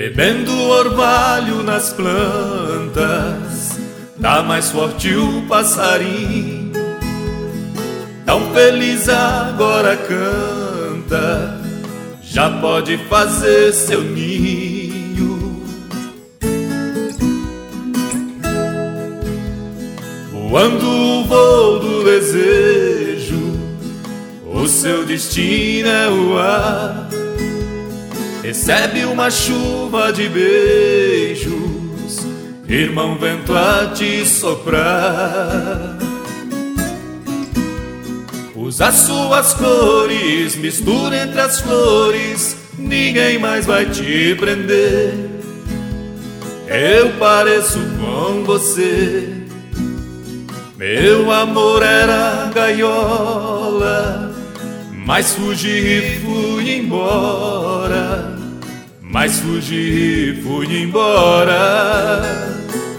bebendo orvalho nas plantas, tá mais forte o passarinho, tão feliz agora canta, já pode fazer seu ninho. Voando o voo do desejo, o seu destino é o ar. Recebe uma chuva de beijos, irmão vento a te soprar. Usa suas cores, mistura entre as flores, ninguém mais vai te prender. Eu pareço com você, meu amor era gaiola, mas fugi e fui embora, mas fugi e fui embora.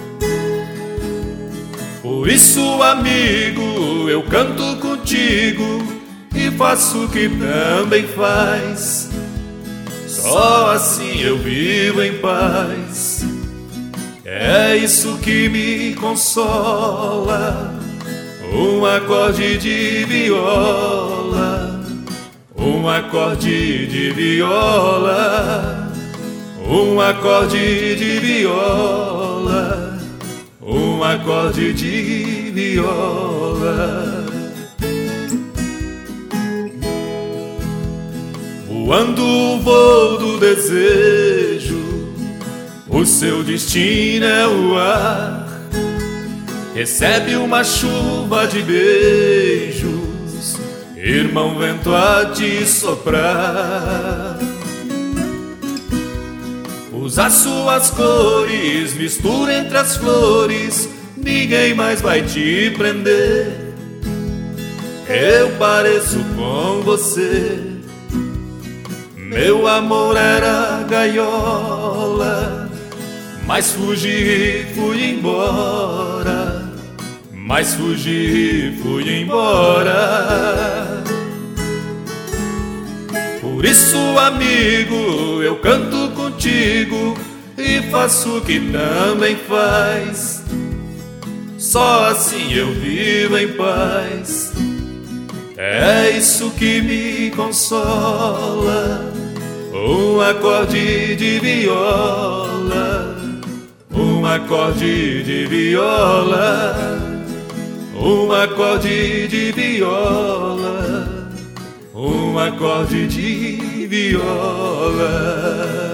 Por isso, amigo, eu canto contigo e faço o que também faz. Só assim eu vivo em paz. É isso que me consola. Um acorde de viola, um acorde de viola, um acorde de viola, um acorde de viola. Voando o voo do desejo, o seu destino é o ar. Recebe uma chuva de beijos, irmão vento a te soprar. Usa suas cores, mistura entre as flores, ninguém mais vai te prender. Eu pareço com você, meu amor era gaiola, mas fugi e fui embora, mas fugi e fui embora. Por isso, amigo, eu canto contigo e faço o que também faz. Só assim eu vivo em paz. É isso que me consola. Um acorde de viola, um acorde de viola, um acorde de viola, um acorde de viola.